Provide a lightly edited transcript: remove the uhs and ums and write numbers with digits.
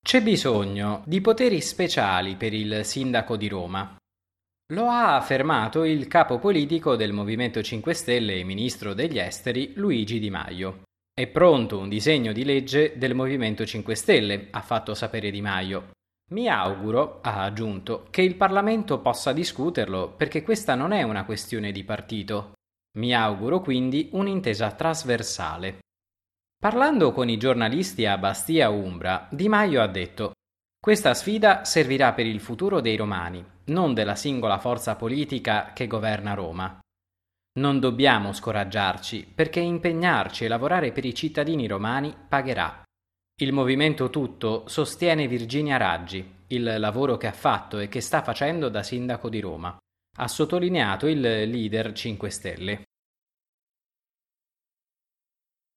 C'è bisogno di poteri speciali per il sindaco di Roma. Lo ha affermato il capo politico del Movimento 5 Stelle e ministro degli esteri Luigi Di Maio. È pronto un disegno di legge del Movimento 5 Stelle, ha fatto sapere Di Maio. Mi auguro, ha aggiunto, che il Parlamento possa discuterlo perché questa non è una questione di partito. Mi auguro quindi un'intesa trasversale. Parlando con i giornalisti a Bastia Umbra, Di Maio ha detto: Questa sfida servirà per il futuro dei romani, non della singola forza politica che governa Roma. Non dobbiamo scoraggiarci, perché impegnarci e lavorare per i cittadini romani pagherà. Il movimento tutto sostiene Virginia Raggi, il lavoro che ha fatto e che sta facendo da sindaco di Roma. Ha sottolineato il leader 5 Stelle.